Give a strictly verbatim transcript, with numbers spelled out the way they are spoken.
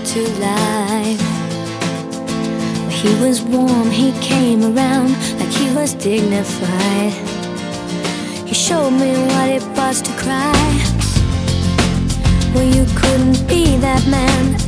to life. He was warm, he came around like he was dignified. He showed me what it was to cry. Well, you couldn't be that man